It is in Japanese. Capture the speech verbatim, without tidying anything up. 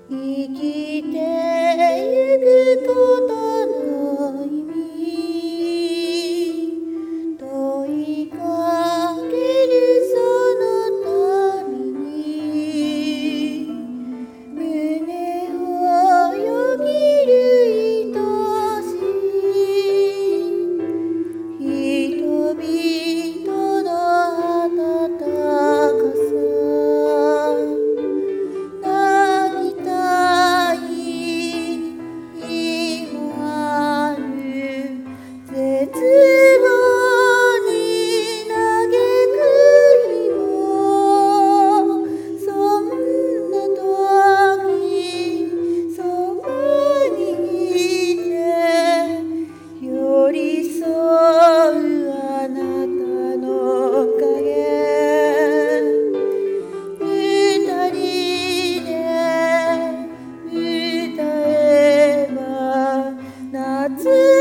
生きてゆくことの意味問いかけるそのために胸をよぎる愛しい人々の温かさ絶望に嘆く日もそんな時そばにいて寄り添うあなたの影二人で歌えば夏